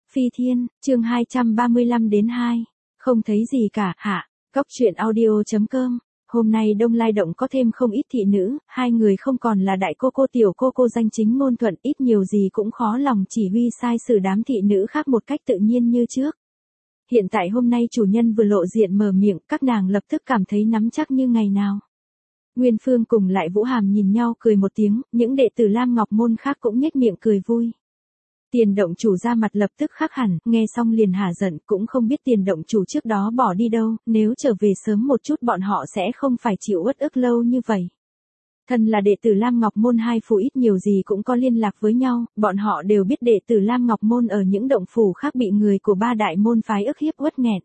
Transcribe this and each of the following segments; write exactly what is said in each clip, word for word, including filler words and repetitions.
Phi Thiên, chương hai trăm ba mươi lăm đến hai. Không thấy gì cả, hả? Cóc truyện audio chấm com. Hôm nay Đông Lai Động có thêm không ít thị nữ, hai người không còn là đại cô cô tiểu cô cô danh chính ngôn thuận, ít nhiều gì cũng khó lòng chỉ huy sai sử đám thị nữ khác một cách tự nhiên như trước. Hiện tại hôm nay chủ nhân vừa lộ diện mở miệng, các nàng lập tức cảm thấy nắm chắc như ngày nào. Nguyên Phương cùng lại Vũ Hàm nhìn nhau cười một tiếng, những đệ tử Lam Ngọc Môn khác cũng nhếch miệng cười vui. Tiền động chủ ra mặt lập tức khác hẳn, nghe xong liền hả giận, cũng không biết tiền động chủ trước đó bỏ đi đâu, nếu trở về sớm một chút bọn họ sẽ không phải chịu uất ức lâu như vậy. Thân là đệ tử Lam Ngọc Môn hai phủ ít nhiều gì cũng có liên lạc với nhau, bọn họ đều biết đệ tử Lam Ngọc Môn ở những động phủ khác bị người của ba đại môn phái ức hiếp uất nghẹn.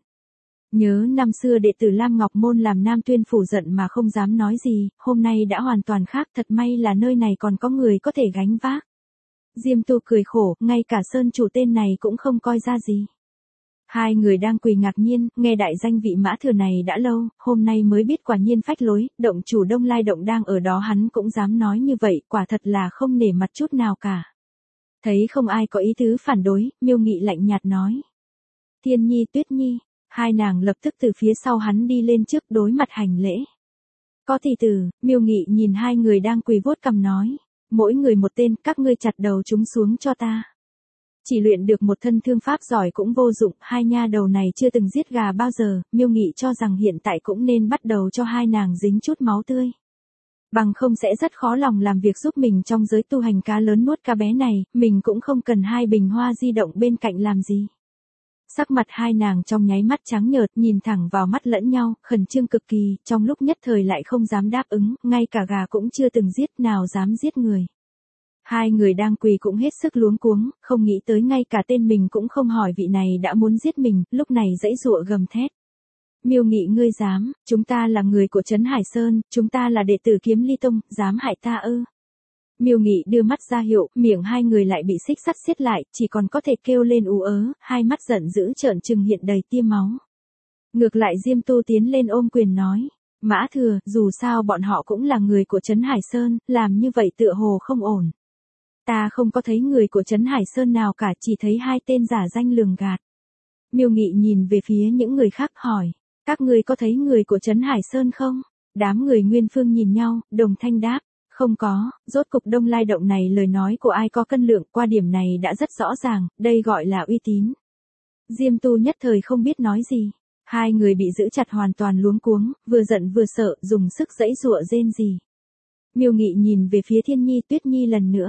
Nhớ năm xưa đệ tử Lam Ngọc Môn làm Nam Tuyên phủ giận mà không dám nói gì, hôm nay đã hoàn toàn khác, thật may là nơi này còn có người có thể gánh vác. Diêm Tu cười khổ, ngay cả Sơn chủ tên này cũng không coi ra gì. Hai người đang quỳ ngạc nhiên, nghe đại danh vị Mã Thừa này đã lâu, hôm nay mới biết quả nhiên phách lối, động chủ Đông Lai Động đang ở đó hắn cũng dám nói như vậy, quả thật là không nể mặt chút nào cả. Thấy không ai có ý tứ phản đối, Miêu Nghị lạnh nhạt nói. Thiên Nhi, Tuyết Nhi, hai nàng lập tức từ phía sau hắn đi lên trước đối mặt hành lễ. Có thị tử, Miêu Nghị nhìn hai người đang quỳ vuốt cằm nói. Mỗi người một tên, các ngươi chặt đầu chúng xuống cho ta. Chỉ luyện được một thân thương pháp giỏi cũng vô dụng, hai nha đầu này chưa từng giết gà bao giờ, Miêu Nghị cho rằng hiện tại cũng nên bắt đầu cho hai nàng dính chút máu tươi. Bằng không sẽ rất khó lòng làm việc giúp mình trong giới tu hành cá lớn nuốt cá bé này, mình cũng không cần hai bình hoa di động bên cạnh làm gì. Sắc mặt hai nàng trong nháy mắt trắng nhợt, nhìn thẳng vào mắt lẫn nhau, khẩn trương cực kỳ, trong lúc nhất thời lại không dám đáp ứng, ngay cả gà cũng chưa từng giết, nào dám giết người. Hai người đang quỳ cũng hết sức luống cuống, không nghĩ tới ngay cả tên mình cũng không hỏi vị này đã muốn giết mình, lúc này giãy giụa gầm thét. Miêu Nghị, ngươi dám, chúng ta là người của Trấn Hải Sơn, chúng ta là đệ tử Kiếm Ly Tông, dám hại ta ư? Miêu Nghị đưa mắt ra hiệu, miệng hai người lại bị xích sắt siết lại, chỉ còn có thể kêu lên ú ớ, hai mắt giận dữ trợn trừng hiện đầy tia máu. Ngược lại Diêm Tu tiến lên ôm quyền nói, Mã Thừa, dù sao bọn họ cũng là người của Trấn Hải Sơn, làm như vậy tựa hồ không ổn. Ta không có thấy người của Trấn Hải Sơn nào cả, chỉ thấy hai tên giả danh lường gạt. Miêu Nghị nhìn về phía những người khác hỏi, các ngươi có thấy người của Trấn Hải Sơn không? Đám người Nguyên Phương nhìn nhau, đồng thanh đáp. Không có, rốt cục Đông Lai Động này lời nói của ai có cân lượng, qua điểm này đã rất rõ ràng, đây gọi là uy tín. Diêm Tu nhất thời không biết nói gì, hai người bị giữ chặt hoàn toàn luống cuống, vừa giận vừa sợ, dùng sức giãy giụa rên rỉ. Miêu Nghị nhìn về phía Thiên Nhi, Tuyết Nhi lần nữa.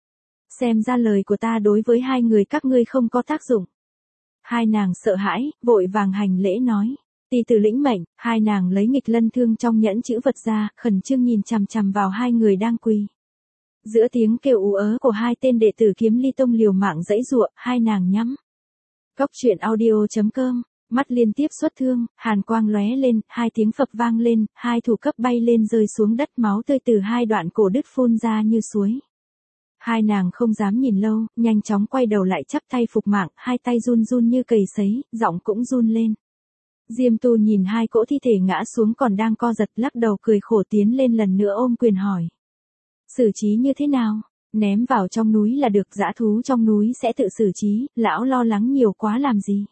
Xem ra lời của ta đối với hai người các ngươi không có tác dụng. Hai nàng sợ hãi, vội vàng hành lễ nói. Tỳ tử lĩnh mệnh, hai nàng lấy nghịch lân thương trong nhẫn chữ vật ra, khẩn trương nhìn chằm chằm vào hai người đang quỳ. Giữa tiếng kêu ú ớ của hai tên đệ tử Kiếm Ly Tông liều mạng giãy giụa, hai nàng nhắm. Cóc truyện audio chấm com, mắt liên tiếp xuất thương, hàn quang lóe lên, hai tiếng phập vang lên, hai thủ cấp bay lên rơi xuống đất, máu tươi từ hai đoạn cổ đứt phun ra như suối. Hai nàng không dám nhìn lâu, nhanh chóng quay đầu lại chắp tay phục mạng, hai tay run run như cầy sấy, giọng cũng run lên. Diêm Tu nhìn hai cỗ thi thể ngã xuống còn đang co giật, lắc đầu cười khổ tiến lên lần nữa ôm quyền hỏi. Xử trí như thế nào? Ném vào trong núi là được, dã thú trong núi sẽ tự xử trí, lão lo lắng nhiều quá làm gì?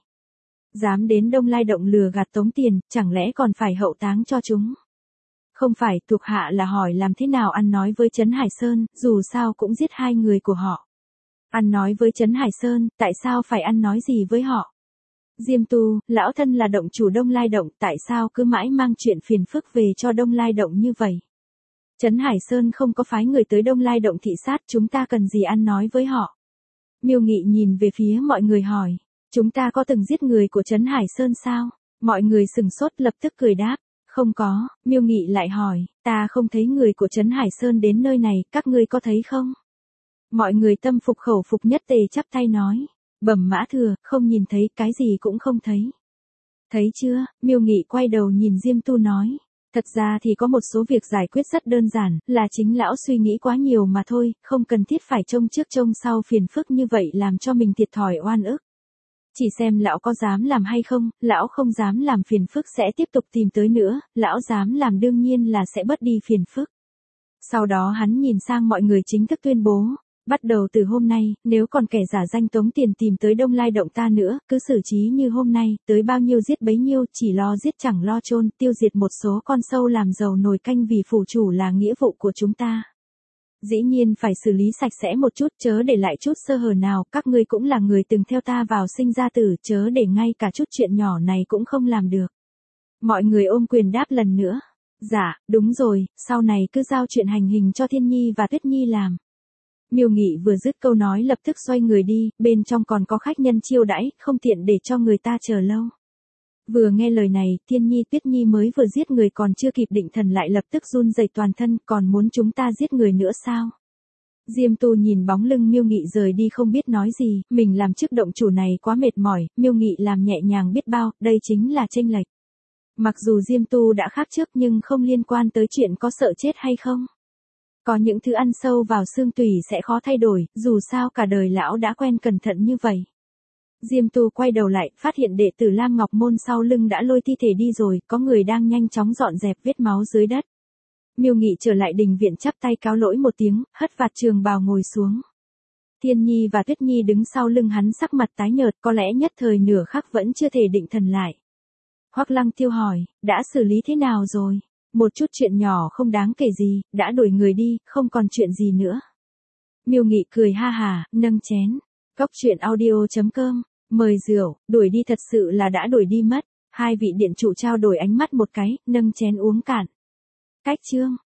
Dám đến Đông Lai Động lừa gạt tống tiền, chẳng lẽ còn phải hậu táng cho chúng? Không phải, thuộc hạ là hỏi làm thế nào ăn nói với Trấn Hải Sơn, dù sao cũng giết hai người của họ. Ăn nói với Trấn Hải Sơn, tại sao phải ăn nói gì với họ? Diêm Tu, lão thân là động chủ Đông Lai Động, tại sao cứ mãi mang chuyện phiền phức về cho Đông Lai Động như vậy? Trấn Hải Sơn không có phái người tới Đông Lai Động thị sát, chúng ta cần gì ăn nói với họ? Miêu Nghị nhìn về phía mọi người hỏi, chúng ta có từng giết người của Trấn Hải Sơn sao? Mọi người sừng sốt lập tức cười đáp, không có. Miêu Nghị lại hỏi, ta không thấy người của Trấn Hải Sơn đến nơi này, các ngươi có thấy không? Mọi người tâm phục khẩu phục nhất tề chắp tay nói. Bẩm Mã Thừa, không nhìn thấy, cái gì cũng không thấy. Thấy chưa? Miêu Nghị quay đầu nhìn Diêm Tu nói. Thật ra thì có một số việc giải quyết rất đơn giản, là chính lão suy nghĩ quá nhiều mà thôi, không cần thiết phải trông trước trông sau phiền phức như vậy làm cho mình thiệt thòi oan ức. Chỉ xem lão có dám làm hay không, lão không dám làm phiền phức sẽ tiếp tục tìm tới nữa, lão dám làm đương nhiên là sẽ bớt đi phiền phức. Sau đó hắn nhìn sang mọi người chính thức tuyên bố. Bắt đầu từ hôm nay, nếu còn kẻ giả danh tống tiền tìm tới Đông Lai Động ta nữa, cứ xử trí như hôm nay, tới bao nhiêu giết bấy nhiêu, chỉ lo giết chẳng lo chôn, tiêu diệt một số con sâu làm giàu nồi canh vì phủ chủ là nghĩa vụ của chúng ta. Dĩ nhiên phải xử lý sạch sẽ một chút, chớ để lại chút sơ hở nào, các ngươi cũng là người từng theo ta vào sinh ra tử, chớ để ngay cả chút chuyện nhỏ này cũng không làm được. Mọi người ôm quyền đáp lần nữa. Dạ, đúng rồi, sau này cứ giao chuyện hành hình cho Thiên Nhi và Tuyết Nhi làm. Miêu Nghị vừa dứt câu nói lập tức xoay người đi, bên trong còn có khách nhân chiêu đãi, không tiện để cho người ta chờ lâu. Vừa nghe lời này, Thiên Nhi Tuyết Nhi mới vừa giết người còn chưa kịp định thần lại lập tức run rẩy toàn thân, còn muốn chúng ta giết người nữa sao? Diêm Tu nhìn bóng lưng Miêu Nghị rời đi không biết nói gì, mình làm chức động chủ này quá mệt mỏi, Miêu Nghị làm nhẹ nhàng biết bao, đây chính là chênh lệch. Mặc dù Diêm Tu đã khác trước nhưng không liên quan tới chuyện có sợ chết hay không. Có những thứ ăn sâu vào xương tủy sẽ khó thay đổi, dù sao cả đời lão đã quen cẩn thận như vậy. Diêm Tu quay đầu lại, phát hiện đệ tử Lam Ngọc Môn sau lưng đã lôi thi thể đi rồi, có người đang nhanh chóng dọn dẹp vết máu dưới đất. Miêu Nghị trở lại đình viện chắp tay cáo lỗi một tiếng, hất vạt trường bào ngồi xuống. Thiên Nhi và Tuyết Nhi đứng sau lưng hắn sắc mặt tái nhợt, có lẽ nhất thời nửa khắc vẫn chưa thể định thần lại. Hoắc Lăng Tiêu hỏi, đã xử lý thế nào rồi? Một chút chuyện nhỏ không đáng kể gì, đã đuổi người đi, không còn chuyện gì nữa. Miêu Nghị cười ha hà, nâng chén. Cốc truyện audio chấm com, mời rượu, đuổi đi thật sự là đã đuổi đi mất. Hai vị điện chủ trao đổi ánh mắt một cái, nâng chén uống cạn. Cách chương.